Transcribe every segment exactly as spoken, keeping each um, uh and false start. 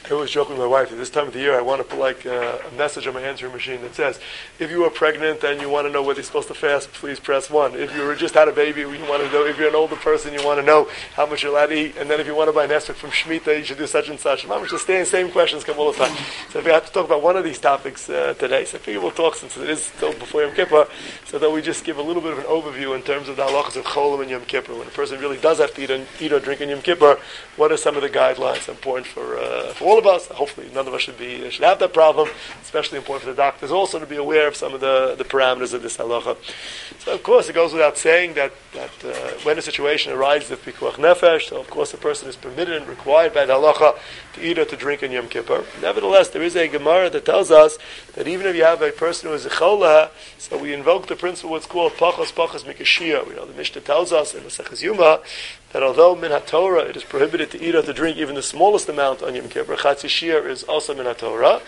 I was joking with my wife, at this time of the year I want to put like a, a message on my answering machine that says, if you are pregnant and you want to know whether you're supposed to fast, please press one. If you just had a baby, you want to know, if you're an older person, you want to know how much you're allowed to eat. And then if you want to buy an esrog from Shemitah, you should do such and such. Mom, just stay in the same questions come all the time. So if we have to talk about one of these topics uh, today, so I figure we'll talk since it is still before Yom Kippur, so that we just give a little bit of an overview in terms of the halachas of cholim and Yom Kippur. When a person really does have to eat, and, eat or drink in Yom Kippur, what are some of the guidelines important for uh, for all of us? Hopefully none of us should be should have that problem. Especially important for the doctors also to be aware of some of the, the parameters of this halacha. So of course it goes without saying that, that uh, when a situation arises of pikuach nefesh, so of course the person is permitted and required by the halacha to eat or to drink in Yom Kippur. Nevertheless, there is a Gemara that tells us that even if you have a person who is a chola, so we invoke the principle what's called pachas pachas mikashia. We know the Mishnah tells us in Maseches Yuma that although min haTorah it is prohibited to eat or to drink even the smallest amount on Yom Kippur, chatzi shir is also min haTorah.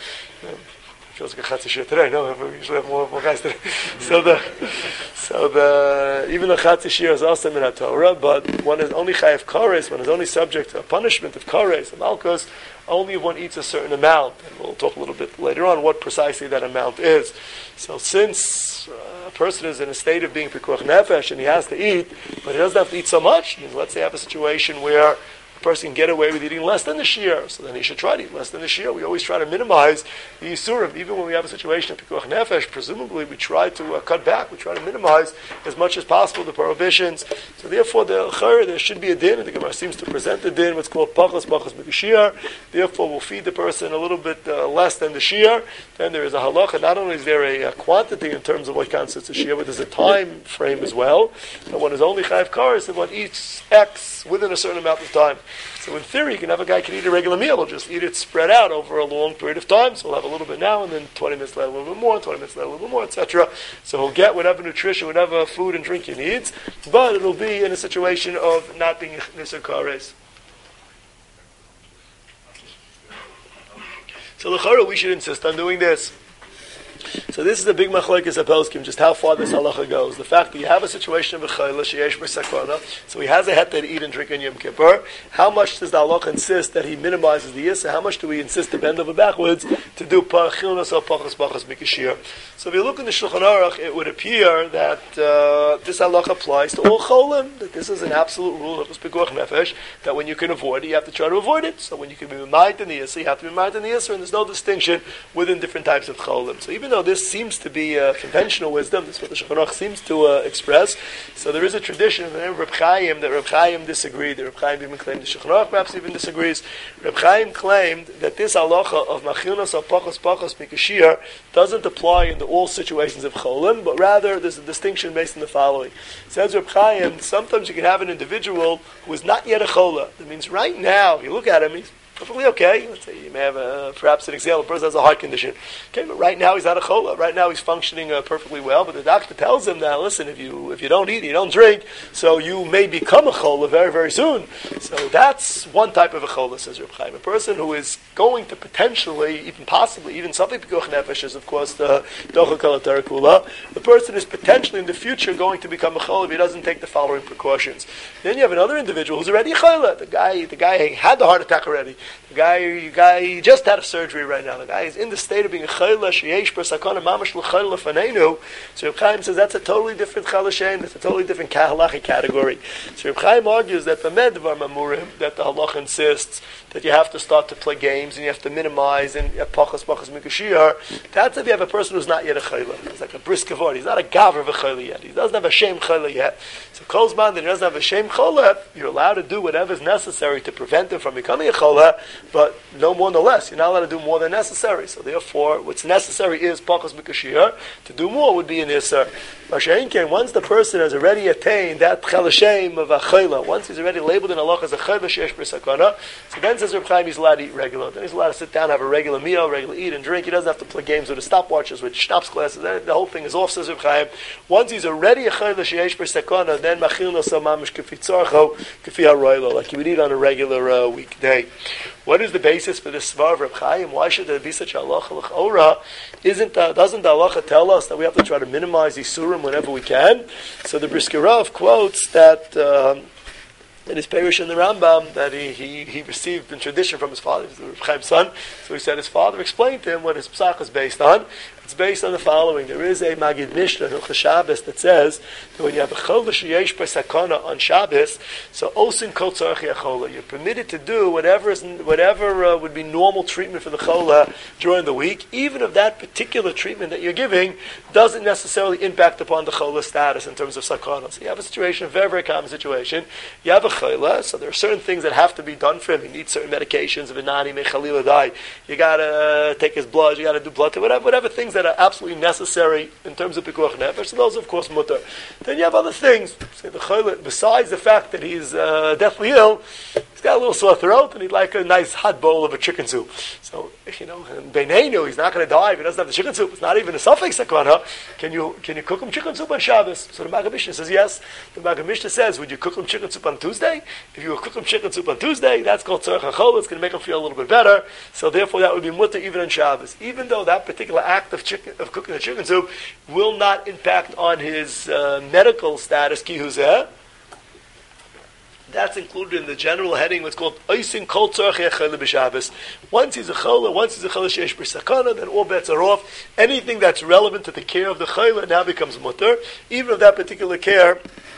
Feels like a chatzi shir today. No, we usually have more, more guys today. So the, so the, even the chatzi shir is also min haTorah, but one is only chayav kares, one is only subject to a punishment of kares, of malchus, only if one eats a certain amount. And we'll talk a little bit later on what precisely that amount is. So since uh, a person is in a state of being pikuach nefesh and he has to eat, but he doesn't have to eat so much, I mean, let's say I have a situation where person can get away with eating less than the shear, so then he should try to eat less than the shear. We always try to minimize the yisurim, even when we have a situation of pikuach nefesh. Presumably, we try to uh, cut back. We try to minimize as much as possible the prohibitions. So therefore, the chayr, there should be a din, and the Gemara seems to present the din, what's called pachas pachas mikashir. Therefore, we'll feed the person a little bit uh, less than the shear. Then there is a halacha. Not only is there a, a quantity in terms of what constitutes a shear, but there's a time frame as well. And one is only chayav kares if one eats X within a certain amount of time. So in theory, you can have a guy can eat a regular meal. He'll just eat it spread out over a long period of time. So he'll have a little bit now, and then twenty minutes later a little bit more, twenty minutes later a little bit more, et cetera. So he'll get whatever nutrition, whatever food and drink he needs, but it'll be in a situation of not being nisar kares. So l'chara, we should insist on doing this. So this is a big machlokes apelskim, just how far this halacha goes. The fact that you have a situation of a chayla sheyesh b'sakana, so he has a heter to eat and drink on Yom Kippur. How much does the halacha insist that he minimizes the yisa? How much do we insist to bend over backwards to do parachilnas or pachas pachas mikashir? So if you look in the Shulchan Aruch, it would appear that uh, this halacha applies to all cholim. That this is an absolute rule of pikuach nefesh. That when you can avoid it, you have to try to avoid it. So when you can be ma'it in the yisa, you have to be ma'it in the yisa, and there's no distinction within different types of cholim. So even though this seems to be uh, conventional wisdom, this is what the Shulchan Aruch seems to uh, express. So there is a tradition in the name of Reb Chaim that Reb Chaim disagreed. That Reb Chaim even claimed the Shulchan Aruch perhaps even disagrees. Reb Chaim claimed that this halacha of machilnas or pachas pachas mikashir doesn't apply in the, all situations of cholim, but rather there's a distinction based on the following. Says Reb Chaim, sometimes you can have an individual who is not yet a chola. That means right now, you look at him, he's perfectly okay. Let's say you may have a, perhaps an example, a person has a heart condition. Okay, but right now he's not a chola. Right now he's functioning uh, perfectly well, but the doctor tells him that, listen, if you if you don't eat, you don't drink, so you may become a chola very, very soon. So that's one type of a chola, says Reb Chaim. A person who is going to potentially, even possibly, even something pikuach nefesh is, of course, the docha kalatar kula. The person is potentially in the future going to become a chola if he doesn't take the following precautions. Then you have another individual who's already a chola. The guy, the guy had the heart attack already. The guy, the guy just had a surgery right now. The guy is in the state of being a chayla, sheyesh b'sakana mamash l'chayla l'fanenu. So Reb Chaim says that's a totally different chalashem. That's a totally different halachic category. So Reb Chaim argues that b'med dvar mamurim, that the halach insists that you have to start to play games and you have to minimize and pachas pachas mikashir. That's if you have a person who's not yet a chayla. He's like a brisk kavod. He's not a gaver of a chayla yet. He doesn't have a shem chayla yet. So kolzman that he doesn't have a shem chayla, you're allowed to do whatever is necessary to prevent him from becoming a chayla. But no more, no less. You're not allowed to do more than necessary. So therefore, what's necessary is pachas mikashir. To do more would be an isser. Once the person has already attained that chelashem of a chayla, once he's already labeled in halach as a chayla sheyesh b'sakana, so then says Reb Chaim he's allowed to eat regular. Then he's allowed to sit down, have a regular meal, regular eat and drink. He doesn't have to play games with the stopwatches, with schnapps glasses. The whole thing is off, says Reb Chaim. Once he's already a chayla sheyesh b'sakana, then machil nosa mamish kafi tzarcho kafi haroilo, like he would eat on a regular uh, weekday. What is the basis for this svar of Reb Chaim? Why should there be such a halacha l'chora? Isn't that, doesn't the halacha tell us that we have to try to minimize isurim whenever we can? So the Brisker Rav quotes that um, in his parish in the Rambam that he, he, he received in tradition from his father, he was Reb Chaim's son. So he said his father explained to him what his psak is based on. It's based on the following. There is a Magid Mishnah, Hilchos Shabbos, that says that when you have a chol v'sheyesh b'sakana on Shabbos, so osin kol tzarech yachola, you're permitted to do whatever is, whatever uh, would be normal treatment for the chola during the week, even if that particular treatment that you're giving doesn't necessarily impact upon the chola status in terms of sakana. So you have a situation, a very, very common situation. You have a chola, so there are certain things that have to be done for him. He needs certain medications, v'nani mechalila dai. You gotta uh, take his blood, you gotta do blood, whatever, whatever things that are absolutely necessary in terms of pikuach nefesh. So those, of course, mutter. Then you have other things. Say the chola, besides the fact that he's uh, deathly ill, he's got a little sore throat, and he'd like a nice hot bowl of a chicken soup. So, you know, Beinenu, he's not going to die if he doesn't have the chicken soup. It's not even a suffix sakana. Can you can you cook him chicken soup on Shabbos? So the Maggid Mishnah says yes. The Maggid Mishnah says, would you cook him chicken soup on Tuesday? If you would cook him chicken soup on Tuesday, that's called tzarech hachol. It's going to make him feel a little bit better. So therefore, that would be mutter even on Shabbos. Even though that particular act of chicken, of cooking the chicken soup will not impact on his uh, medical status, ki huzeh. That's included in the general heading, what's called Oisin Kol Tzarech Yachol B'Shabbos. Once he's a chola, once he's a chola sheish b'sakana, then all bets are off. Anything that's relevant to the care of the chola now becomes mutter, even if that particular care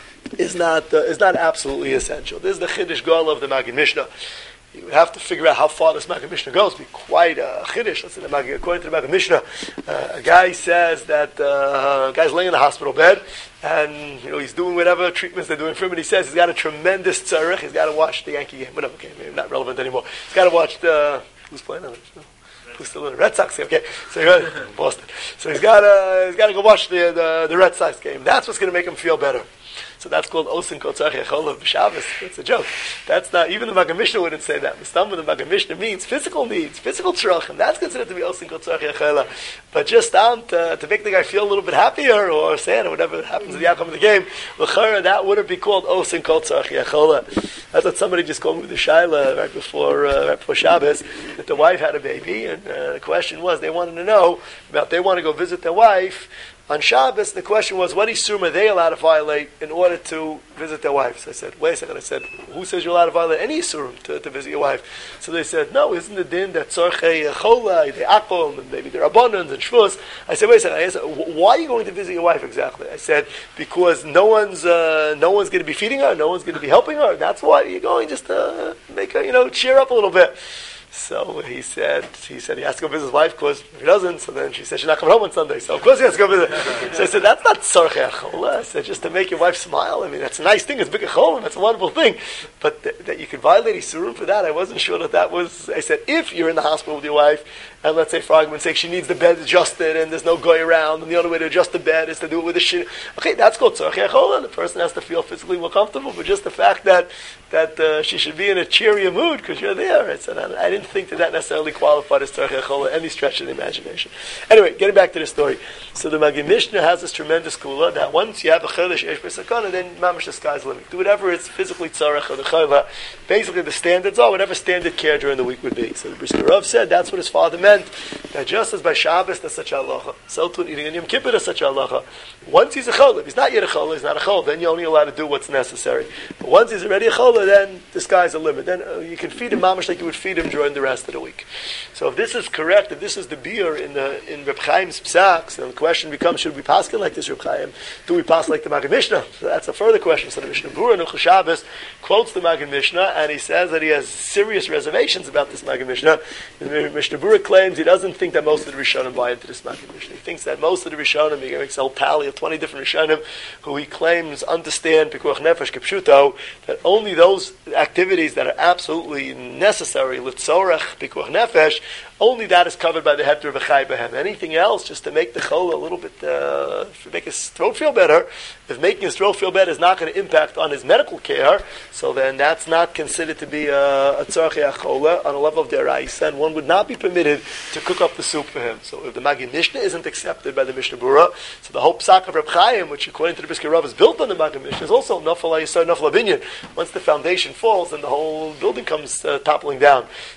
is not uh, is not absolutely essential. This is the Chiddush Gal of the Maggid Mishnah. You would have to figure out how far this Maggid Mishnah goes. It'd be quite a chiddush. Listen, according to the Maggid Mishnah, uh, a guy says that uh, a guy's laying in a hospital bed, and you know he's doing whatever treatments they're doing for him, and he says he's got a tremendous tzarech. He's got to watch the Yankee game, whatever game, maybe not relevant anymore. He's got to watch the who's playing on it. Who's still in the Red Sox game? Okay, so you're Boston. So he's got to he's got to go watch the, the the Red Sox game. That's what's going to make him feel better. So that's called Osin Kol Tzarech Yachol B'Shabbos. It's a joke. That's not, even the Maggid Mishnah wouldn't say that. Mistam, the Maggid Mishnah means physical needs, physical tzarechim. That's considered to be Osin Kol Tzarech Yachol. But just um, to, to make the guy feel a little bit happier or sad or whatever happens in the outcome of the game, that wouldn't be called Osin Kol Tzarech Yachol. That's what somebody just called me with the Shaila right before uh, right before Shabbos, that the wife had a baby, and uh, the question was, they wanted to know about, they want to go visit their wife on Shabbos. The question was, what isurim are they allowed to violate in order to visit their wives? I said, wait a second. I said, who says you're allowed to violate any isurim to, to visit your wife? So they said, no, isn't the din that tzorchei chola, the akom, and maybe they're abundant and shvus? I said, wait a second. I said, why are you going to visit your wife exactly? I said, because no one's uh, no one's going to be feeding her, no one's going to be helping her. That's why you're going just to make her, you know, cheer up a little bit. So he said, he said he has to go visit his wife, because if he doesn't, so then she said she's not coming home on Sunday. So of course he has to go visit. So I said, that's not tzarchei chola. I said, just to make your wife smile. I mean, that's a nice thing. It's big chola. That's a wonderful thing. But th- that you could violate isurim for that, I wasn't sure that that was. I said, if you're in the hospital with your wife, and let's say for argument's sake, she needs the bed adjusted, and there's no guy around, and the only way to adjust the bed is to do it with a shit. Okay, that's called tzarchei chola. The person has to feel physically more comfortable. But just the fact that that uh, she should be in a cheerier mood because you're there. I said, I, I didn't think that that necessarily qualified as tzarchei chola, any stretch of the imagination. Anyway, getting back to the story. So the Maggid Mishnah has this tremendous kula that once you have a chodesh eish b'sakana, then mamash the sky's the limit. Do whatever is physically tzarech or the chola. Basically, the standards are whatever standard care during the week would be. So the Brisker Rav said that's what his father meant. That just as by Shabbos there's such a halacha, so too eating in Yom Kippur there's such a halacha. Once he's a chola, if he's not yet a chola, he's not a chola. Then you're only allowed to do what's necessary. But once he's already a chola, then the sky's the limit. Then uh, you can feed him mamash like you would feed him during the rest of the week. So if this is correct, if this is the beer in the in Reb Chaim's psaks, then the question becomes: should we pass it like this, Reb Chaim? Do we pass like the Maggid Mishnah? So that's a further question. So the Mishnah Berurah in Hilchos Shabbos quotes the Maggid Mishnah, and he says that he has serious reservations about this Maggid Mishnah. The Mishnah Berurah claims he doesn't think that most of the Rishonim buy into this Maggid Mishnah. He thinks that most of the Rishonim, he makes a whole tally of twenty different Rishonim who he claims understand Pikuach Nefesh Kipshuto, that only those activities that are absolutely necessary, Litzorech Pikuach Nefesh, only that is covered by the Heter of a Chai Behem. Anything else, just to make the Chol a little bit, uh, to make his throat feel better, if making his throat feel better is not going to impact on his medical care, so then that's not considered to be a, a Tzarchei Chola on a level of Deraisa, and one would not be permitted to cook up the soup for him. So if the Maggid Mishnah isn't accepted by the Mishnah Berurah, so the whole psak of Reb Chaim, which according to the Brisker Rav is built on the Maggid Mishnah, is also Nafal Yisrael Nafal Binyan. Once the foundation falls, then the whole building comes uh, toppling down.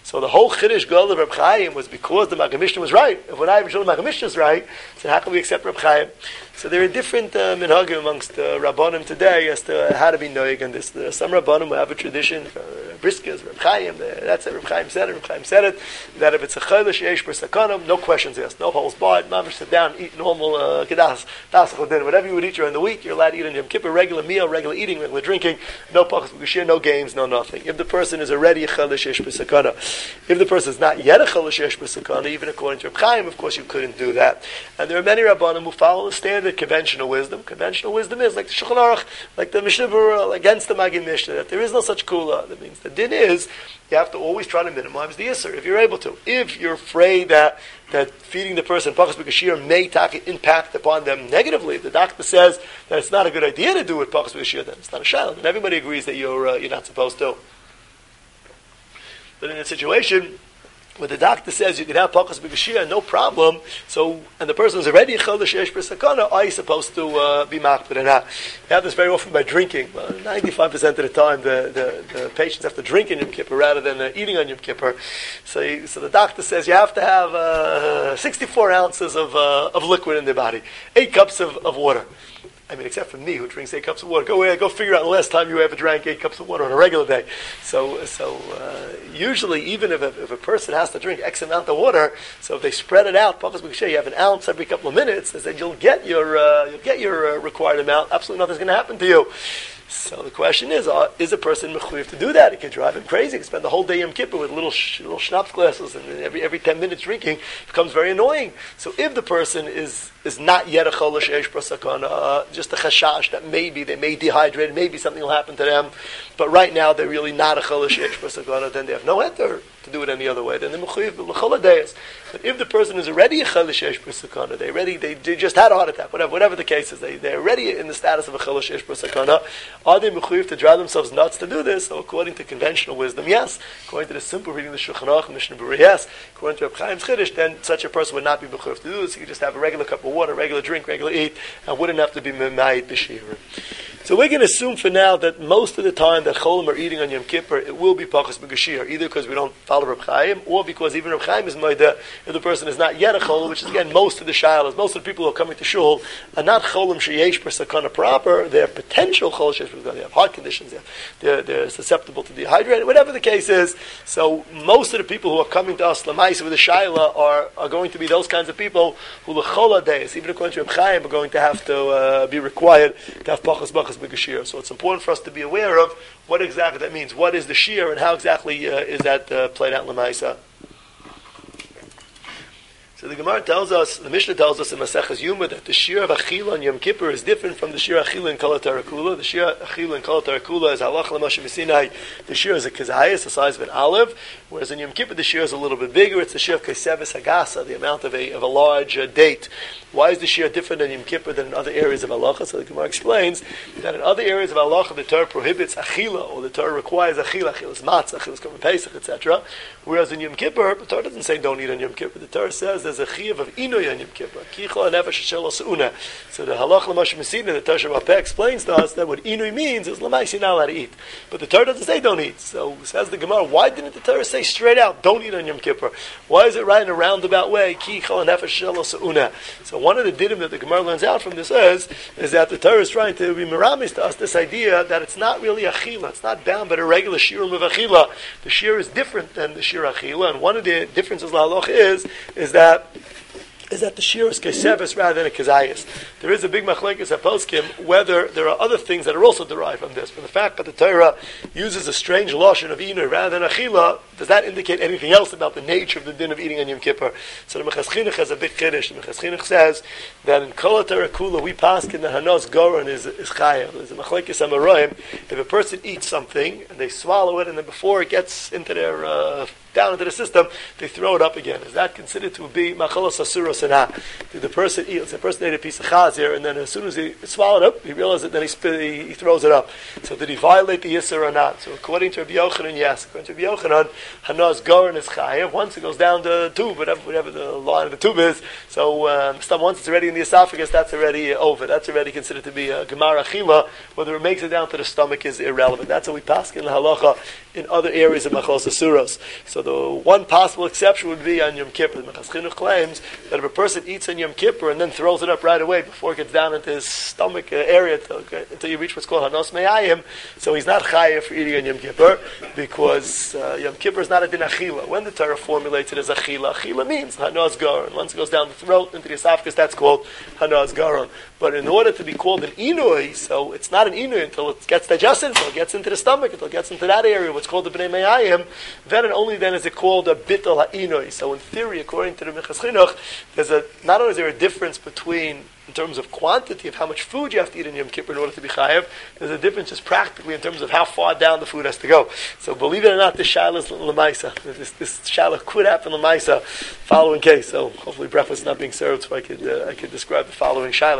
So the whole Chiddush Gol of Reb Chaim was because the Maggid Mishnah was right. If we're not even sure the Maggid Mishnah is right, so how can we accept Reb Chaim? So there are different uh, minhagim amongst uh, Rabbanim today as to how to be noig on this. There are some Rabbanim who have a tradition, uh, briskas, Reb Chaim, uh, that's it, Reb Chaim said it, Reb Chaim said it, that if it's a chaylish yesh b'sakanam, no questions asked, no holes barred, mamish sit down, eat normal uh, kedas, dasach dinner, whatever you would eat during the week, you're allowed to eat on Yom Kippur, regular meal, regular eating, regular drinking, no pachas b'gashir, no games, no nothing. If the person is already a chaylish yesh b'sakana, if the person is not yet a chaylish yesh b'sakana, even according to Reb Chaim, of course you couldn't do that. And there are many Rabbanim who follow the standard conventional wisdom. Conventional wisdom is like the Shulchan Aruch, like the Mishnah Berurah, against the Maggid Mishnah, that there is no such kula. That means the din is you have to always try to minimize the Isser if you're able to. If you're afraid that that feeding the person pachas b'kashir may take impact upon them negatively, if the doctor says that it's not a good idea to do it pachas b'kashir, then it's not a shayla, and everybody agrees that you're uh, you're not supposed to. But in a situation where the doctor says you can have pachas b'kashir, no problem, so, and the person is already a chol sheyesh b'sakana, are you supposed to uh, be makbid or not? You have this very often by drinking. Well, ninety-five percent of the time, the, the, the patients have to drink in Yom Kippur rather than uh, eating on Yom Kippur. So, you, so the doctor says you have to have uh, sixty-four ounces of uh, of liquid in their body, eight cups of, of water. I mean, except for me, who drinks eight cups of water. Go away, go figure out the last time you ever drank eight cups of water on a regular day. So, so uh, usually, even if a, if a person has to drink X amount of water, so if they spread it out, you have an ounce every couple of minutes, they said you'll get your uh, you'll get your uh, required amount. Absolutely nothing's going to happen to you. So the question is, uh, is a person mechuyev to do that? It can drive him crazy. He can spend the whole day Yom Kippur with little sh- little schnapps glasses, and every every ten minutes drinking becomes very annoying. So if the person is is not yet a chol sheyesh b'sakana, uh, just a chashash that maybe they may dehydrate, maybe something will happen to them, but right now they're really not a chol sheyesh b'sakana, then they have no heter to do it any other way. Then they're mechuyev l'chol hadayos. But if the person is already a chol sheyesh b'sakana, they already they, they just had a heart attack, whatever whatever the case is, they they're already in the status of a chol sheyesh b'sakana. Are they mechuyev to drive themselves nuts to do this? So according to conventional wisdom, yes. According to the simple reading of the Shulchan Aruch, Mishnah Berurah, yes. According to Reb Chaim's Chiddush, then such a person would not be mechuyev to do this. He could just have a regular cup of water, regular drink, regular eat, and wouldn't have to be memayit b'shira. So we're going to assume for now that most of the time that cholim are eating on Yom Kippur, it will be pachas b'gashir, either because we don't follow Reb Chaim, or because even Reb Chaim is moida if the person is not yet a cholim, which is again most of the shilas, most of the people who are coming to shul are not cholim sheyesh b'sakana proper. They're potential chol sheyesh b'sakana. They have heart conditions. They're, they're susceptible to dehydrate. Whatever the case is, so most of the people who are coming to us lamaisa with a shaila are are going to be those kinds of people who l'chol days, even according to Reb Chaim, are going to have to uh, be required to have pachas b'chas b'gashir. So it's important for us to be aware of what exactly that means. What is the shir, and how exactly uh, is that uh, played out in Lamaisa? So the Gemara tells us, the Mishnah tells us in Maseches Yuma that the shir of Achila on Yom Kippur is different from the shir Achila in Kol HaTarakula. The shir Achila in Kol HaTarakula is halach l'Moshe Sinai. The shir is a kazayas, the size of an olive, whereas in Yom Kippur the shir is a little bit bigger. It's the shir of Keseves Hagasa, the amount of a of a large uh, date. Why is the shir different in Yom Kippur than in other areas of halacha? So the Gemara explains that in other areas of halacha the Torah prohibits achila, or the Torah requires achila, achilas matzah, achilas korban pesach, et cetera. Whereas in Yom Kippur, the Torah doesn't say don't eat on Yom Kippur. The Torah says there's a chiyuv of inoy on Yom Kippur. Kicha nefesh shel seuna. So the halach l'Moshe Messina, the Torah Shabbat explains to us that what inoy means is l'mais you're not allowed to eat. But the Torah doesn't say don't eat. So says the Gemara, why didn't the Torah say straight out don't eat on Yom Kippur? Why is it right in a roundabout way? Kicha nefesh shel seuna. So one of the dinim that the Gemara learns out from this is, is that the Torah is trying to be meramis to us this idea that it's not really achila, it's not bound by the regular shirim of achila. The shir is different than the shir achila, and one of the differences lahaloch is, is that is that the shir is kesevis rather than a kezayis. There is a big machlekes at poskim whether there are other things that are also derived from this. But the fact that the Torah uses a strange lashon of inu rather than achila, does that indicate anything else about the nature of the din of eating on Yom Kippur? So the Mechas Chinuch has a big chiddush. The Mechas Chinuch says that in Kol HaTorah Kula we paskin the hanos goron is is chayav. There's a machlekes amaroim. If a person eats something and they swallow it, and then before it gets into their uh, down into the system, they throw it up again. Is that considered to be machalos asura or not? Did the person eat? Let's say the person ate a piece of chazir, and then as soon as he swallowed it up, he realized it, then he, spit, he, he throws it up. So did he violate the Yisr or not? So according to Rabbi Yochanan, yes. According to Rabbi Yochanan, Hanaz Goren is chayev. Once it goes down the tube, whatever, whatever the line of the tube is, so um, once it's already in the esophagus, that's already uh, over. That's already considered to be a Gemara Achila. Whether it makes it down to the stomach is irrelevant. That's how we pass in the halacha in other areas of Machos Asuros. So the one possible exception would be on Yom Kippur. The Mechas Chinuch claims that if a person eats on Yom Kippur and then throws it up right away before it gets down into his stomach uh, area until, until you reach what's called Hanos Me'ayim, so he's not chayav for eating on Yom Kippur because uh, Yom Kippur is not a din achila. When the Torah formulates it as achila, achila means Hanos Garon. Once it goes down the throat into the esophagus, that's called Hanos Garon. But in order to be called an inui, so it's not an inui until it gets digested, until it gets into the stomach, until it gets into that area, what's called the Bnei Me'ayim, then and only then is it called a bittul ha'inui. So in theory, according to the Mechas Chinuch, there's a, not only is there a difference between, in terms of quantity of how much food you have to eat in Yom Kippur in order to be chayev, there's a difference just practically in terms of how far down the food has to go. So believe it or not, this shaila is l'maisa. This, this shaila could happen l'maisa, following case. So hopefully breakfast is not being served, so I could uh, I could describe the following shaila.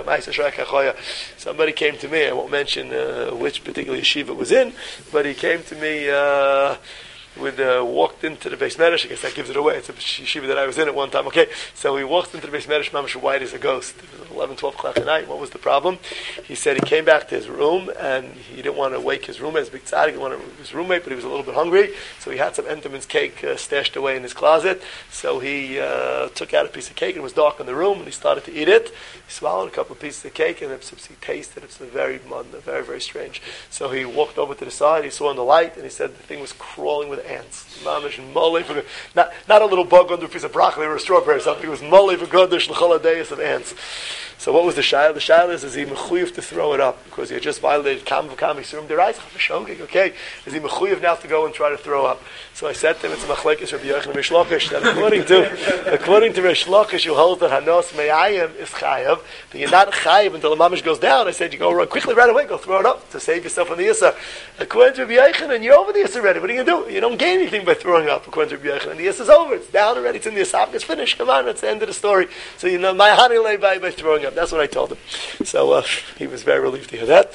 Somebody came to me, I won't mention uh, which particular yeshiva it was in, but he came to me uh, with uh, walked into the Beis Medrash. I guess that gives it away. It's a yeshiva that I was in at one time. Okay, so he walked into the Beis Medrash, mamash white as a ghost. It was eleven, twelve o'clock at night. What was the problem? He said he came back to his room and he didn't want to wake his roommate. His big tzaddik, he wanted his roommate, but he was a little bit hungry, so he had some Entenmann's cake uh, stashed away in his closet. So he uh, took out a piece of cake. It was dark in the room, and he started to eat it. He swallowed a couple of pieces of cake, and he tasted it. It's very, very, very strange. So he walked over to the side. He saw in the light, and he said the thing was crawling with ants. Mamish and mole for not not a little bug under a piece of broccoli or a strawberry or something. It was mole for goddess l'choladeus of ants. So what was the shayla? The shayla is, is he mechuyev to throw it up because he had just violated kam v'kam yisurim deraisa chafashogig. Okay, is he mechuyev now to go and try to throw up? So I said to him, it's a machlekes Rabbi Yochanan Rish Lakish that according to according to Rish Lakish, you hold that hanos me'ayim is chayav, but you're not chayav until the mamish goes down. I said you go run quickly right away, go throw it up to save yourself on the yisur. According to Rabbi Yochanan, you're over the yisur already. What are you gonna do? You don't gain anything by throwing up. According to Rabbi Yochanan, the yisur is over. It's down already. It's in the esophagus. Finished. Come on, that's the end of the story. So you know my honey lay by by throwing up. That's what I told him. So uh, he was very relieved to hear that.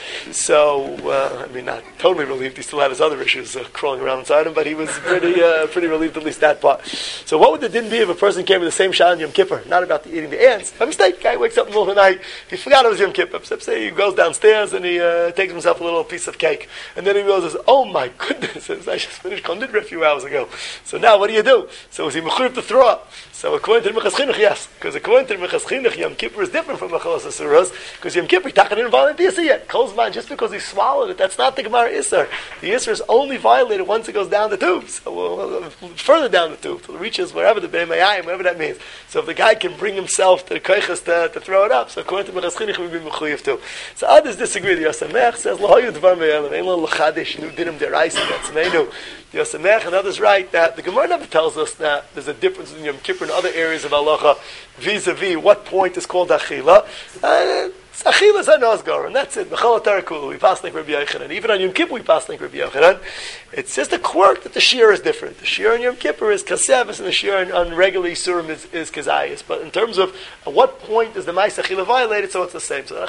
So uh, I mean, not totally relieved. He still had his other issues uh, crawling around inside him, but he was pretty uh, pretty relieved at least that part. So what would the din be if a person came with the same shah on Yom Kippur? Not about the eating the ants. By mistake, guy wakes up in the middle of the night. He forgot it was Yom Kippur. So say he goes downstairs and he uh, takes himself a little piece of cake, and then he realizes, oh my goodness, I just finished Kondidra a few hours ago. So now what do you do? So is he mechuyev to throw up? So according to the Mechas Chinuch, yes, because according to the Mechas Chinuch, Yom Kippur is different from Machalas Asuros, because Yom Kippur, Taka didn't violate the Yisr yet. Kolzman, just because he swallowed it, that's not the Gemara Isser. The Yisr is only violated once it goes down the tube, so well, further down the tube, till it reaches wherever the Bnei Me'ayim, whatever that means. So if the guy can bring himself to the Koiches to, to throw it up, so according to Mechas Chinuch, we would be Mechuyev too. So others disagree. The Yosamech says, L'hoyu Dvar Me'elam, Ein Lo L'chadish, Nu Dinim Deraisa, that's Meinu. The Yosamech and others write that the Gemara never tells us that there's a difference in Yom Kippur and other areas of halacha vis-a-vis what point is called achila. Uh, Achila is an Osgar, and that's it. B'chol Tarakul, we pass like Rabbi Yochanan. Even on Yom Kippur, we pass like Rabbi Yochanan. It's just a quirk that the shear is different. The shear on Yom Kippur is kasevis, and the shear on, on regular Yisurim is, is kazayis. But in terms of at what point is the Ma'is Achila violated, so it's the same. So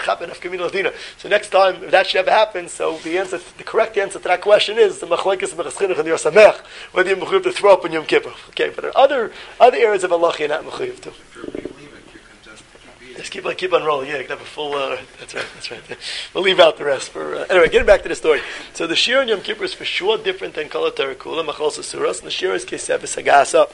So next time, if that should ever happen, so the answer, the correct answer to that question is the Machlekes Mechas Chinuch and Yosamech, whether you're mechuyev to throw up on Yom Kippur. Okay, but there are other other areas of halacha you're not mechuyev to. Just keep on, keep on rolling. Yeah, you can have a full. Uh, that's right. That's right. We'll leave out the rest for. Uh, anyway, getting back to the story. So the shir on Yom Kippur is for sure different than Kol HaTarakula, Machos Asuros, and the shir is Kesevis Hagasa.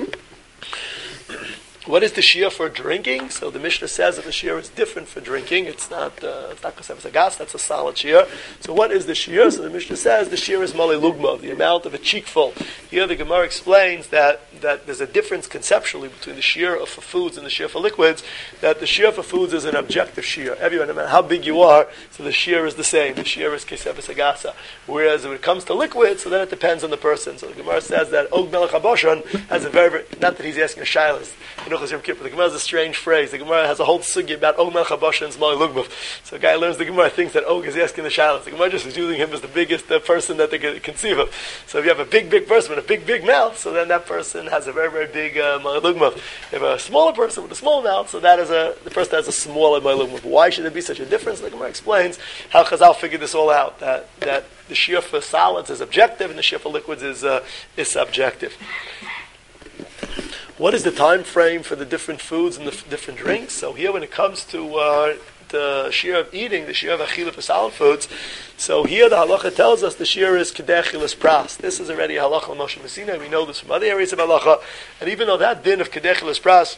What is the shir for drinking? So the Mishnah says that the shir is different for drinking. It's not uh, it's not Kesevis Hagas. That's a solid shir. So what is the shir? So the Mishnah says the shir is Male Lugma, the amount of a cheekful. Here the Gemara explains that that there's a difference conceptually between the shir for foods and the shir for liquids. That the shir for foods is an objective shir. Everyone, no matter how big you are, so the shir is the same. The shir is Kesevis Hagasa. Whereas when it comes to liquids, so then it depends on the person. So the Gemara says that Og Melech HaBoshan has a very, very not that he's asking a shilas. Menuchas Yom Kippur. The Gemara has a strange phrase. The Gemara has a whole sugi about Og Melech HaBasha and Zmai Lugmav. So a guy learns the Gemara, thinks that Og is asking the shalos. The Gemara just is using him as the biggest uh, person that they can conceive of. So if you have a big, big person with a big, big mouth, so then that person has a very, very big uh, Zmai Lugmav. If you have a smaller person with a small mouth, so that is a the person has a smaller Zmai Lugmav. Why should there be such a difference? The Gemara explains how Chazal figured this all out. That that the shear for solids is objective and the shear for liquids is uh, is subjective. What is the time frame for the different foods and the f- different drinks? So here, when it comes to uh, the shear of eating, the shear of achila for solid foods, so here the halacha tells us the shear is kedechilas pras. This is already a halacha of Moshe Messina. We know this from other areas of halacha, and even though that din of kedechilas pras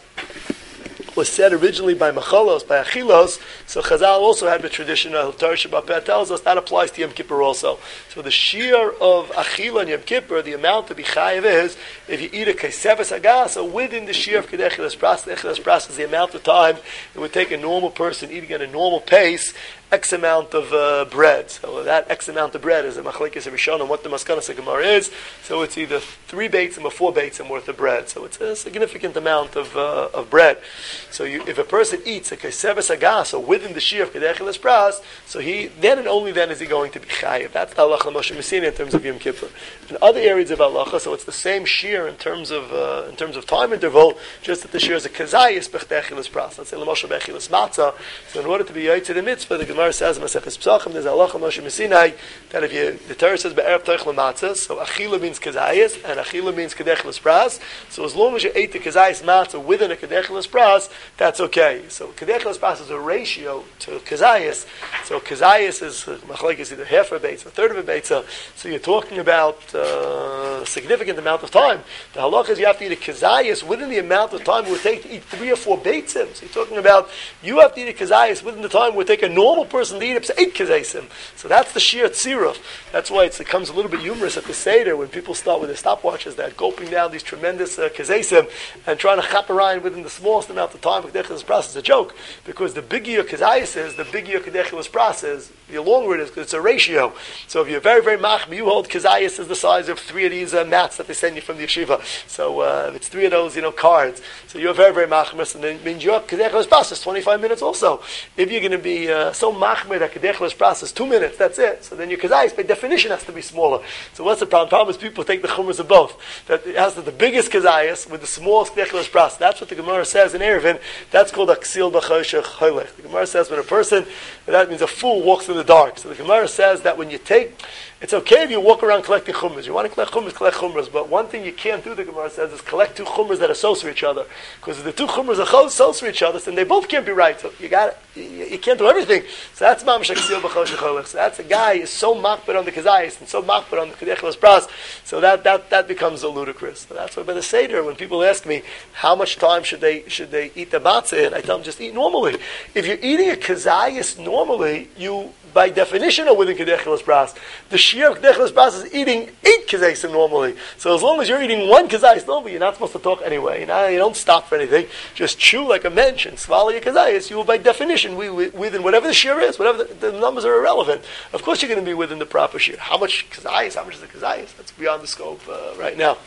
was said originally by Machalos, by Achilos, so Chazal also had the tradition of Torah Shabbat Peh tells us that applies to Yom Kippur also. So the shear of Achila and Yom Kippur, the amount to be chayiv is, if you eat a Keseves Agas, so within the shear of Kedechilas Pras, Kedechilas Pras is the amount of time it would take a normal person eating at a normal pace X amount of uh, bread. So that X amount of bread is a machlekes rishon on what the maskanas Gemara is. So it's either three beitzim or four beitzim worth of bread. So it's a significant amount of uh, of bread. So you, if a person eats a keseves agas, so within the shear of kedechilas pras, so he then and only then is he going to be chayiv. That's the halacha Moshe Messina in terms of Yom Kippur. In other areas of halacha, so it's the same shear in terms of uh, in terms of time interval, just that the shear is a kazayis b'chedechilas pras. Let's say l'moshe b'chedechilas matzah. So in order to be yaitz the mitzvah, the Gemara says Maseches Pesachim, there's a halacha Moshe Messina that if you the Torah says be'erev toich l'matzah, so achila means kazayis and achila means kedechilas pras. So as long as you ate the kazayis matzah within a kedechilas pras, that's okay. So kedechilas pras is a ratio to kazayis. So kazayis is machlekes either half a beitza, a third of a beitza. So you're talking about uh, a significant amount of time. The halacha is you have to eat a kazayis within the amount of time it would take to eat three or four beitzim. So you're talking about you have to eat a kazayis within the time it would take a normal person to eat up to eight kazaysim. So that's the sheer tziruf. That's why it's, it becomes a little bit humorous at the Seder when people start with their stopwatches that gulping down these tremendous uh, kazaysim and trying to chap around within the smallest amount of time. Kedechilas pras is a joke because the bigger your kazayis is, the bigger your kedechilas pras is, the longer it is because it's a ratio. So if you're very, very machmi, you hold kazayis is the size of three of these uh, mats that they send you from the yeshiva. So uh, if it's three of those, you know, cards. So you're very, very machmis, and it means your kedechilas pras is twenty-five minutes also. If you're going to be uh, so machmir that kedechilas pras is two minutes, that's it. So then your kazayis, by definition, has to be smaller. So what's the problem? The problem is people take the chumras of both. That it has the, the biggest kazayis with the smallest kedechilas pras. That's what the Gemara says in Erevin. That's called aksil b'choshech cholech. The Gemara says when a person, that means a fool walks in the dark. So the Gemara says that when you take, it's okay if you walk around collecting chumras. You want to collect chumras, collect chumras. But one thing you can't do, the Gemara says, is collect two chumras that associate each other. Because if the two chumras are associate each other, then they both can't be right. So you got you, you can't do everything. So that's mamash aksil b'choshech cholech. So that's a guy who is so machbet on the kazayis and so machbet on the kedechilas pras. So that, that, that becomes a ludicrous. So that's why by the Seder, when people ask me how much time should they should they eat the matzah in, I tell them just eat normally. If you're eating a kazayis normally, you by definition are within kedechilas pras. The shear of kedechilas pras is eating eight kazayis normally. So as long as you're eating one kazayis normally, you're not supposed to talk anyway. You know, you don't stop for anything. Just chew like a mensch and swallow your kazayis. You will by definition we, we, within whatever the shear is, whatever the, the numbers are irrelevant. Of course you're going to be within the proper shear. How much kazayis? How much is the kazayis? That's beyond the scope uh, right now.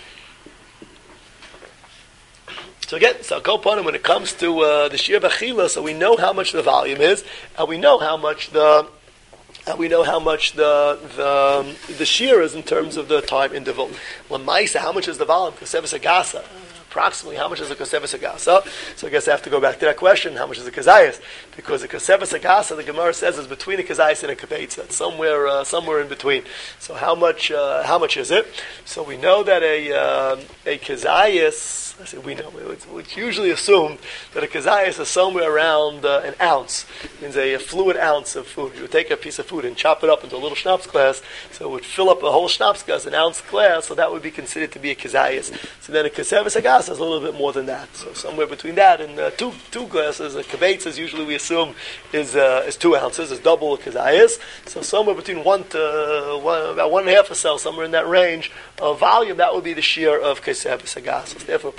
So again, so Koponim, when it comes to uh, the shear b'achila, so we know how much the volume is, and we know how much the, and we know how much the the um, the shear is in terms of the time interval. L'maisa, how much is the volume? Keseves agasa. Approximately, how much is a keseves agasa? So I guess I have to go back to that question. How much is a kazayis? Because the keseves agasa, the Gemara says, is between a kazayis and a kabetza. It's somewhere, uh, somewhere in between. So how much, uh, how much is it? So we know that a uh, a kazayis. I say we know. It's, it's usually assumed that a kazayis is somewhere around uh, an ounce. It means a, a fluid ounce of food. You would take a piece of food and chop it up into a little schnapps glass, so it would fill up a whole schnapps glass, an ounce glass, so that would be considered to be a kazayis. So then a keseves agasa is a little bit more than that. So somewhere between that and uh, two two glasses, a kabetzas usually we assume is uh, is two ounces, is double a kazayis. So somewhere between one to uh, one, about one and a half or so, somewhere in that range of volume, that would be the shear of keseves agasa. So therefore,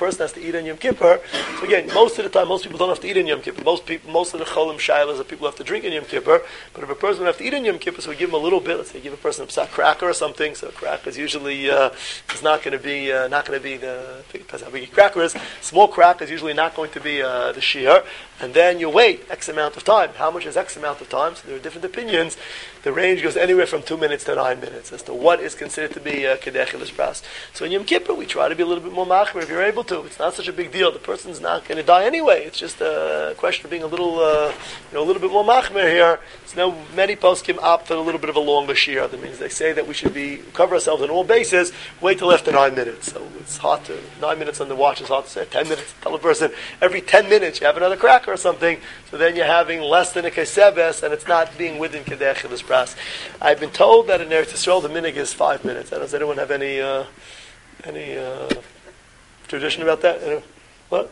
person has to eat on Yom Kippur, so again, most of the time, most people don't have to eat on Yom Kippur. Most people, most of the cholim shaylas that people have to drink on Yom Kippur. But if a person would have to eat on Yom Kippur, so we give him a little bit. Let's say give a person a psak cracker or something. So a cracker is usually uh, is not going to be uh, not going to be the I think it depends how big a cracker is. Small cracker is usually not going to be uh, the shear. And then you wait X amount of time. How much is X amount of time? So there are different opinions. The range goes anywhere from two minutes to nine minutes as to what is considered to be uh, kedei achilas pras. So in Yom Kippur, we try to be a little bit more machmer if you're able to. It's not such a big deal. The person's not going to die anyway. It's just a question of being a little, uh, you know, a little bit more machmer here. So now many poskim opt for a little bit of a longer shir. That means they say that we should be cover ourselves on all bases. Wait till after nine minutes. So it's hard to nine minutes on the watch is hard to say. Ten minutes. Tell a person every ten minutes you have another cracker or something. So then you're having less than a kesebes, and it's not being within kedei achilas pras. I've been told that in Eretz Yisrael the minig is five minutes. Does anyone have any uh, any uh, tradition about that? You know, what?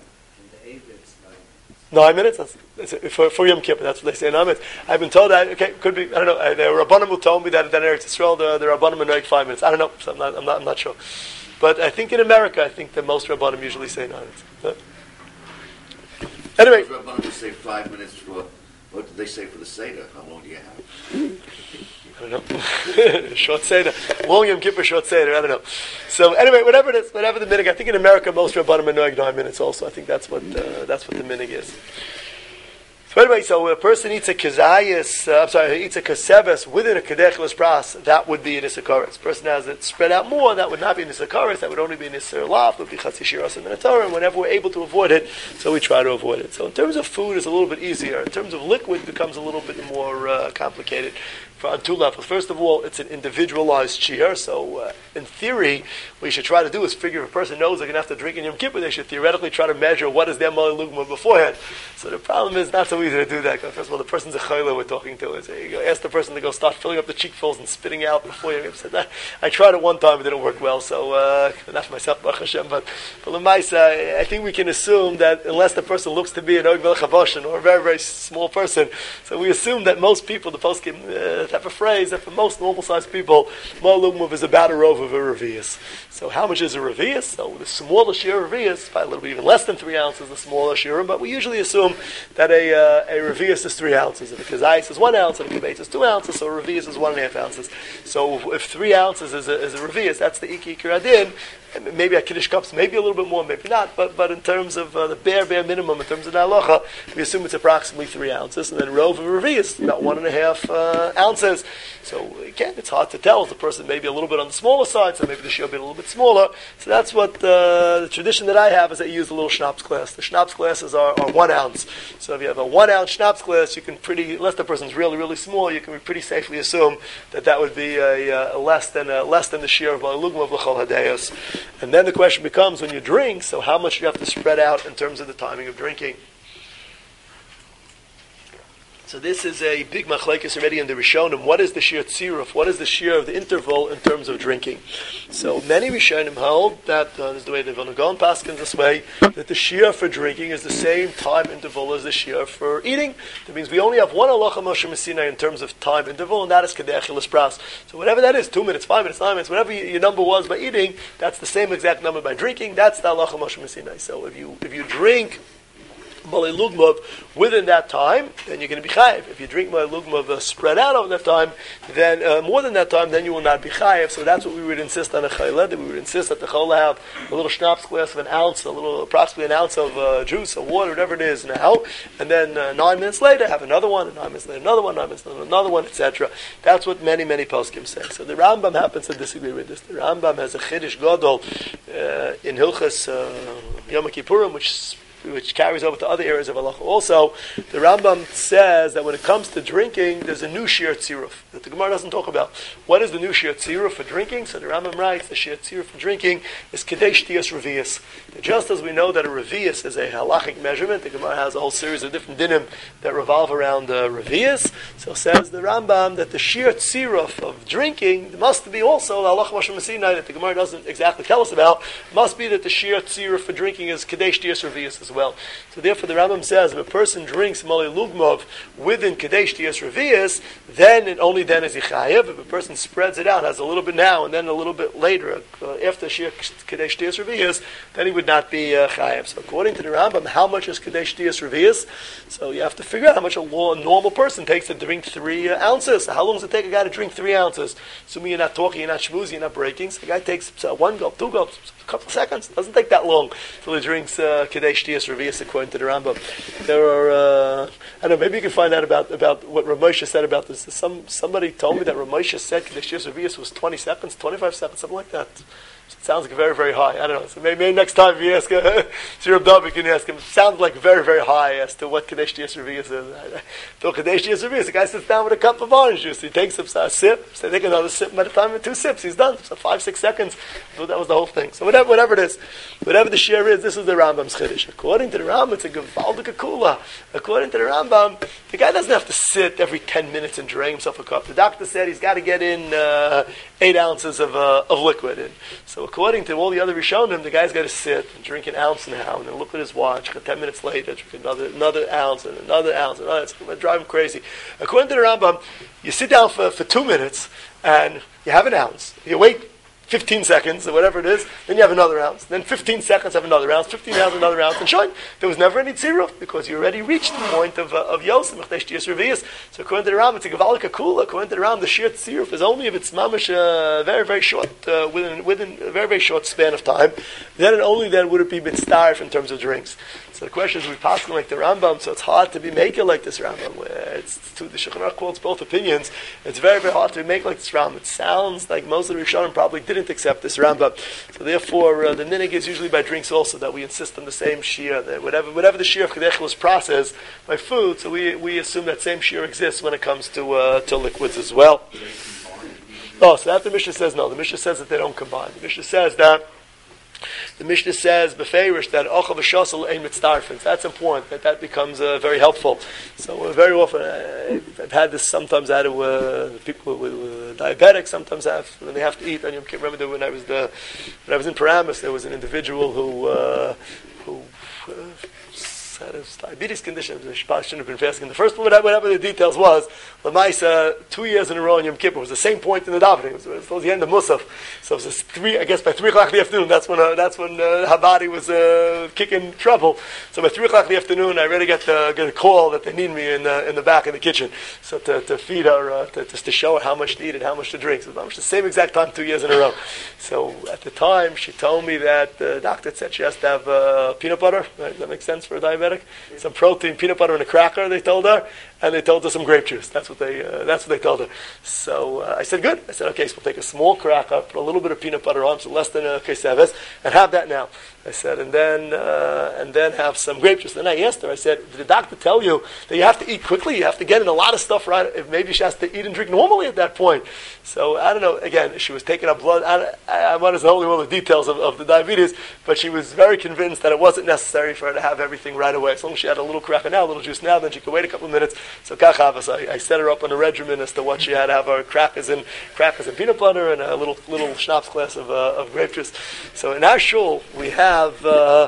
Nine minutes? That's, that's for, for Yom Kippur, that's what they say, nine minutes. I've been told that, okay, could be, I don't know, uh, there were Rabbanim who told me that in Eretz Yisrael, the, the Rabbanim are like five minutes. I don't know, so I'm not, I'm not, I'm not sure. But I think in America, I think that most Rabbanim usually say nine minutes. But anyway. Most Rabbanim say five minutes for, what did they say for the Seder? How long do you have? I don't know. Short Seder. Long Yom Kippur, short Seder, I don't know. So anyway, whatever it is, whatever the minig, I think in America most Rabbanim are knowing nine minutes also. I think that's what uh, that's what the minig is. So anyway, so a person eats a kazayas, uh, I'm sorry, he eats a kaseves within a kedei achilas pras, that would be an isakaris. Person has it spread out more, that would not be an isakaris, that would only be an isar laf, would be chatzi shiras and Torah, and whenever we're able to avoid it, so we try to avoid it. So in terms of food, it's a little bit easier. In terms of liquid, it becomes a little bit more uh, complicated. On two levels. First of all, it's an individualized shiur, so uh, in theory, what you should try to do is figure if a person knows they're going to have to drink in Yom Kippur, they should theoretically try to measure what is their malei lugma beforehand. So the problem is not so easy to do that. First of all, the person's a chayla we're talking to. So you go, ask the person to go start filling up the cheekfuls and spitting out before you said that. I tried it one time, it didn't work well, so uh, not for myself, Baruch Hashem, but for Lemaisa, I think we can assume that unless the person looks to be an Og Velchavoshin or a very, very small person, so we assume that most people, the poskim uh, have a phrase that for most normal-sized people, malei lugma is about a rove of a revius. So how much is a revius? So the smaller shir revius, by a little bit even less than three ounces, the smaller shirim, but we usually assume that a uh, a revius is three ounces. If a kazayis is one ounce and a kibbutz is two ounces, so a revius is one and a half ounces. So if three ounces is a, is a revius, that's the iki kiradin. Maybe at Kiddush cups, maybe a little bit more, maybe not, but but in terms of uh, the bare, bare minimum, in terms of the halacha, we assume it's approximately three ounces, and then rove of revius, about one and a half uh, ounces. So again, it's hard to tell. The person may be a little bit on the smaller side, so maybe the shiur will be a little bit smaller. So that's what uh, the tradition that I have is that you use a little schnapps glass. The schnapps glasses are, are one ounce. So if you have a one ounce schnapps glass, you can pretty, unless the person's really, really small, you can pretty safely assume that that would be a, a less than a, less than the shiur of malei lugma of l'chol hadayos. And then the question becomes, when you drink, so how much do you have to spread out in terms of the timing of drinking? So this is a big machlekes already in the Rishonim. What is the shir tziruf? What is the shir of the interval in terms of drinking? So many Rishonim hold that, uh, this is the way the Vilna Gaon paskins this way, that the shir for drinking is the same time interval as the shir for eating. That means we only have one halacha Moshe Messinai in terms of time interval, and that is kedei achilas pras. So whatever that is, two minutes, five minutes, nine minutes, whatever your number was by eating, that's the same exact number by drinking. That's the halacha Moshe Messinai. So if you if you drink malei lugma within that time, then you're going to be chayiv. If you drink malei lugma uh, spread out over that time, then uh, more than that time, then you will not be chayiv. So that's what we would insist on a chayla, that we would insist that the chayla have a little schnapps glass of an ounce, a little, approximately an ounce of uh, juice or water, whatever it is now, and then uh, nine minutes later have another one, and nine minutes later another one, nine minutes later another one, et cetera. That's what many, many poskim say. So the Rambam happens to disagree with this. The Rambam has a chiddush gadol uh, in Hilchas uh, Yom Kippurim, which which carries over to other areas of halacha. Also, the Rambam says that when it comes to drinking, there's a new shir tziruf that the Gemara doesn't talk about. What is the new shir tziruf for drinking? So the Rambam writes, the shir tziruf for drinking is kedei shtiyas revius. Just as we know that a revius is a halachic measurement, the Gemara has a whole series of different dinim that revolve around uh, revius. So says the Rambam that the shir tziruf of drinking must be also the halacha Moshe Messinai that the Gemara doesn't exactly tell us about. Must be that the shir tziruf for drinking is kedei shtiyas revius as well. So therefore the Rambam says if a person drinks Moli Lugmov within Kadesh Dias Revius, then and only then is he chayiv. If a person spreads it out, has a little bit now and then a little bit later, uh, after Shir Kadesh Dias Revius, then he would not be uh, chayiv. So according to the Rambam, how much is Kadesh Dias Revius? So you have to figure out how much a, law, a normal person takes to drink three uh, ounces. So how long does it take a guy to drink three ounces? Assuming you're not talking, you're not schmoozing, you're not breaking. So the guy takes uh, one gulp, two gulps, a couple of seconds. It doesn't take that long until he drinks uh, Kadesh Dias Revius according to the Rambam. There are, uh, I don't know, maybe you can find out about, about what Ramosha said about this. Some Somebody told me that Ramosha said Kadesh Dias Revius was twenty seconds, twenty-five seconds, something like that. It sounds like very, very high. I don't know. So maybe, maybe next time you ask uh, Shirab Davi, you can ask him. It sounds like very, very high as to what Kadesh Dias Revius is. So Kadesh Dias Revius, the guy sits down with a cup of orange juice. He takes a, a sip. So they take another sip. By the time of two sips, he's done. So five, six seconds. So that was the whole thing. So whatever, whatever it is, whatever the share is, this is the Rambam's Chiddush. According to the Rambam, it's a Gevaldik Kula. According to the Rambam, the guy doesn't have to sit every ten minutes and drain himself a cup. The doctor said he's got to get in uh, eight ounces of uh, of liquid. And so according to all the other Rishonim, the guy's got to sit and drink an ounce now, and then look at his watch. Ten minutes later, drink another another ounce and another ounce, and another. It's going to drive him crazy. According to the Rambam, you sit down for, for two minutes and you have an ounce. You wait fifteen seconds or whatever it is, then you have another ounce. Then fifteen seconds, have another ounce. fifteen ounce, another ounce. And showing there was never any tziruf because you already reached the point of uh, of Yosef Mechdesh Dias Revius. So according to the Rambam, it's a Gevaldik Kula. According to the Rambam, the sheer tziruf is only if it's mamish uh, very very short uh, within within a very very short span of time. Then and only then would it be mitzdarif in terms of drinks. So the question is, we pass like the Rambam, so it's hard to be making like this Rambam. Where it's to the Shulchan Aruch quotes both opinions. It's very very hard to be making like this Rambam. It sounds like most of the Rishonim probably didn't accept this Rambam. So therefore, uh, the minhag is usually by drinks also that we insist on the same shir. That whatever whatever the shir of Kadech was processed by food, so we we assume that same shir exists when it comes to uh, to liquids as well. Oh, so that the Mishnah says no. The Mishnah says that they don't combine. The Mishnah says that. The Mishnah says beferish that ochav v'shasel ein mitzdarfen. That's important. That that becomes uh, very helpful. So uh, very often uh, I've had this. Sometimes I had to, uh, people with uh, diabetics. Sometimes have when they have to eat. And you remember that when I was the when I was in Paramus, there was an individual who uh, who. Uh, had his diabetes condition. I shouldn't have been fasting in the first one, whatever, whatever the details was. Lamaisa, two years in a row in Yom Kippur, it was the same point in the davening. It was, it was the end of Musaf. So it was three, I guess by three o'clock in the afternoon, that's when uh, that's when uh, Habari was uh, kicking trouble. So by three o'clock in the afternoon, I really get, uh, get a call that they need me in, uh, in the back of the kitchen. So to, to feed her, uh, to, just to show her how much to eat and how much to drink. So it was the same exact time, two years in a row. So at the time, she told me that the doctor said she has to have uh, peanut butter. Right? Does that make sense for a diabetic? Some protein, peanut butter, and a cracker. They told her, and they told her some grape juice. That's what they. Uh, that's what they told her. So uh, I said, good. I said, okay. So we'll take a small cracker, put a little bit of peanut butter on, so less than a keseves, and have that now. I said, and then uh, and then have some grape juice. Then I asked her. I said, did the doctor tell you that you have to eat quickly? You have to get in a lot of stuff right. If maybe she has to eat and drink normally at that point. So I don't know. Again, she was taking up blood. I, I, I'm not as only all the details of, of the diabetes, but she was very convinced that it wasn't necessary for her to have everything right away. As long as she had a little cracker now, a little juice now, then she could wait a couple of minutes. So kachavas, I, I set her up on a regimen as to what she had to have: her crackers and crackers and peanut butter, and a little little schnapps glass of uh, of grape juice. So in our shul we have. Uh,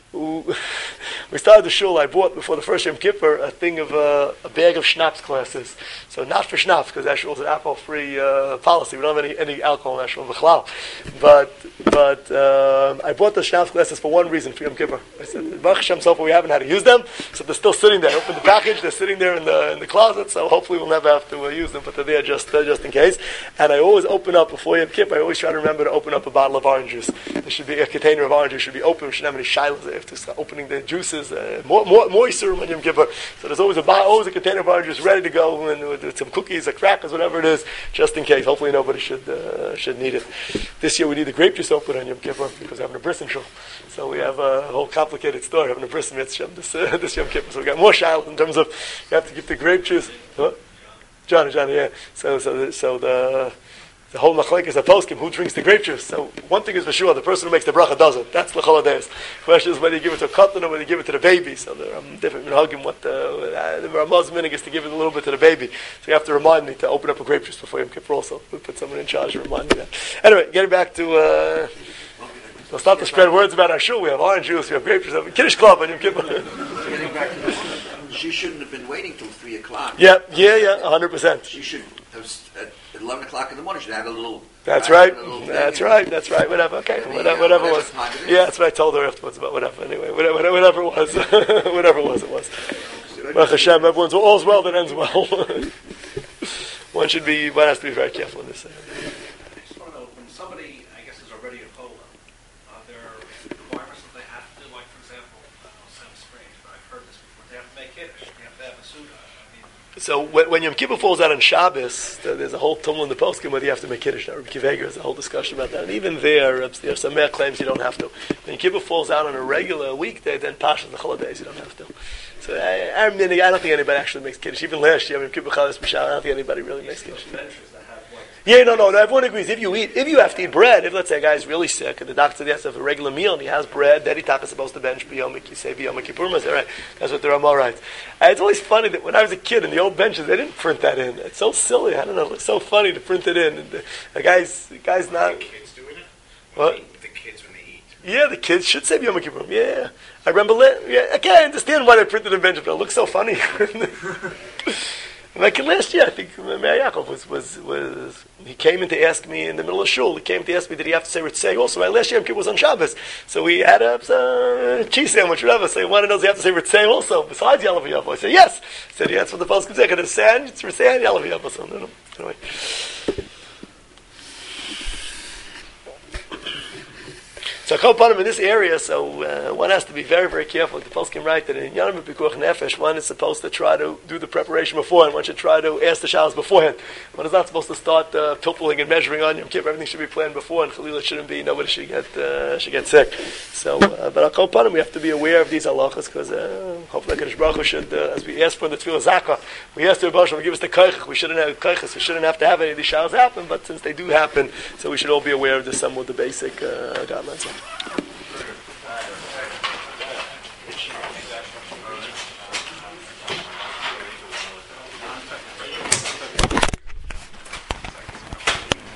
we started the shul. I bought before the first Yom Kippur a thing of uh, a bag of schnapps glasses. So not for schnapps because that shul is an alcohol-free uh, policy. We don't have any, any alcohol in that shul, v'chlal. But but uh, I bought the schnapps glasses for one reason for Yom Kippur. I said, Baruch Hashem, so far we haven't had to use them, so they're still sitting there. I opened the package. They're sitting there in the in the closet. So hopefully we'll never have to uh, use them, but they're there just uh, just in case. And I always open up before Yom Kippur. I always try to remember to open up a bottle of orange juice. There should be a container of orange juice. Should be open. We shouldn't have any shilas there. To start opening the juices, uh, more, more, moister on Yom Kippur. So there's always a always a container of orange juice ready to go, and with, with some cookies, or crackers, whatever it is, just in case. Hopefully nobody should uh, should need it. This year we need the grape juice open on Yom Kippur because we're having a bris shul. So we have a whole complicated story having a bris mitzvah this uh, this Yom Kippur. So we got more shilas in terms of you have to give the grape juice. What? Johnny, Johnny, yeah. So so so the. The whole machlek is a poskim who drinks the grape juice. So one thing is for sure, the person who makes the bracha does it. That's l'chol hadayis. The question is whether you give it to a katan or whether you give it to the baby. So there are um, different minhagim. What the the Ramaz minhag is to give it a little bit to the baby. So you have to remind me to open up a grape juice before Yom Kippur. Also, we put someone in charge to remind me that. Anyway, getting back to. Uh, We'll start to spread words about our shul. We have orange juice, we have grape juice, we have Kiddush Club on Yom Kippur. Getting back to this, she shouldn't have been waiting till three o'clock. Yeah, yeah, yeah, one hundred percent. She should have, at eleven o'clock in the morning, she should have a little... That's right, that's right, that's right, whatever, okay, whatever, whatever it was. Yeah, that's what I told her afterwards about whatever, anyway, whatever, whatever it was, whatever it was, it was. Baruch Hashem, everyone's, all's well that ends well. One should be, one has to be very careful in this area. I just want to know, when somebody, I guess, is already a Pola, are there requirements that they have to do, like, for example, I don't know, sounds strange, but I've heard this before, they have to make Kiddush, they have to have a Suda. I mean, So when, when Yom Kippur falls out on Shabbos, there's a whole tumult in the poskim whether you have to make Kiddush. Now, Rabbi Kiva Eger has a whole discussion about that. And even there, there some Meir claims you don't have to. When Yom Kippur falls out on a regular weekday, then Pasha the holidays you don't have to. So I, I, mean, I don't think anybody actually makes Kiddush. Even last year, Yom Kippur Chalas B'Shav, I don't think anybody really makes Kiddush. Yeah, no, no, no. Everyone agrees. If you eat, if you have to eat bread, if let's say a guy's really sick and the doctor said he has to have a regular meal and he has bread, then he's supposed to bench b'yom you say b'yom kippur. Right? That's what the Ramah writes. And it's always funny that when I was a kid in the old benches, they didn't print that in. It's so silly. I don't know. It's so funny to print it in. And the, the guy's, the guy's not. the kids doing it? What? The kids when they eat. Yeah, the kids should say b'yom kippur. Yeah, I remember. Yeah, okay, I understand why they printed in benches, but it looks so funny. Like last year, I think Meir Yaakov was, was, was, he came in to ask me in the middle of shul, he came to ask me, did he have to say Ritzei also? My last year Yom Kippur was on Shabbos, so we had a uh, cheese sandwich, whatever, so he wanted to know, does he have to say Ritzei also, besides Yalav Yavo? I said, yes. He said, yeah, that's what the post comes in, I sand, it's Ritzei and Yalav Yavo, so no, no, anyway. So in this area, so uh, one has to be very, very careful. The Post can write that in Yom Pikuach Nefesh, one is supposed to try to do the preparation before, and one should try to ask the showers beforehand. One is not supposed to start uh, pilpling and measuring on Yom Kippur. Everything should be planned before, and Chalila shouldn't be. Nobody should get uh, should get sick. So, uh, but Al Kol we have to be aware of these halachas because uh, hopefully Kadosh Baruch Hu should, uh, as we ask for in the Tefillah Zakah, we ask the Rebbe Shalom to give us the koich. We shouldn't have koiches. We shouldn't have to have any of these showers happen, but since they do happen, so we should all be aware of the some of the basic uh, guidelines.